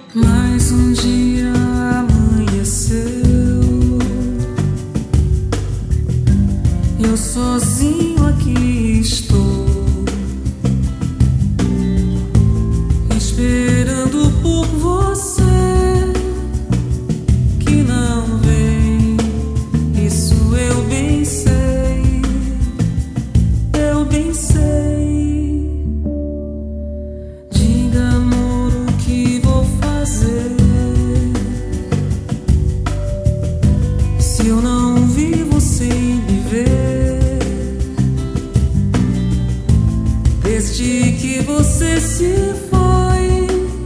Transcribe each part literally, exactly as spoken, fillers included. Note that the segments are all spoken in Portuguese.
Mais um dia amanheceu, eu sozinho aqui estou, esperando por você que não vem. Isso eu bem sei, eu bem sei. Diga, amor, o que vou fazer se eu não vivo sem me ver? Desde que você se foi,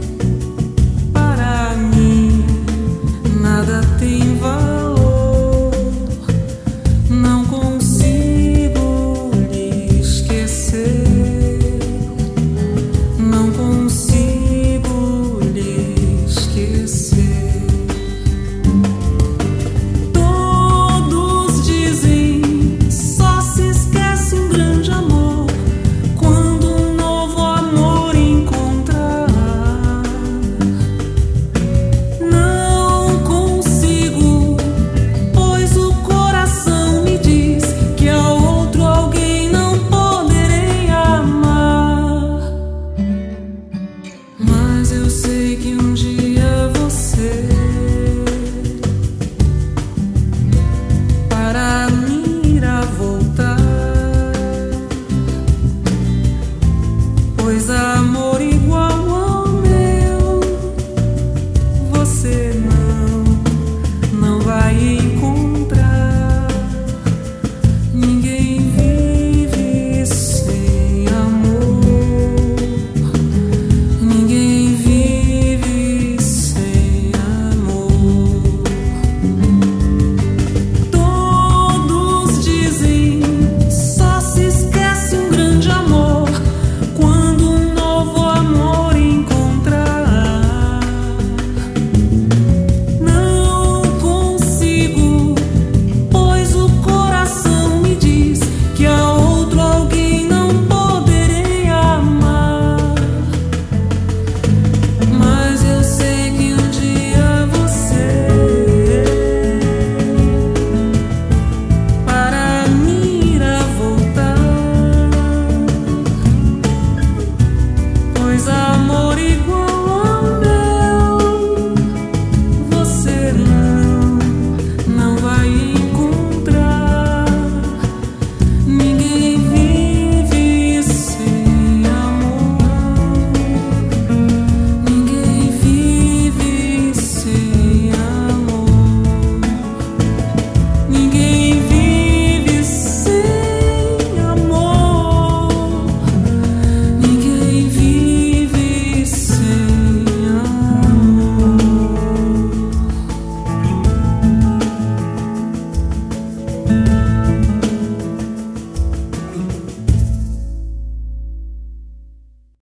para mim nada tem valor. Não consigo lhe esquecer, não consigo lhe esquecer. Todos dizem, só se esquece um grande amor quando um novo amor encontrar. Não consigo, pois o coração me diz que ao outro alguém não poderei amar. Mas eu sei que um dia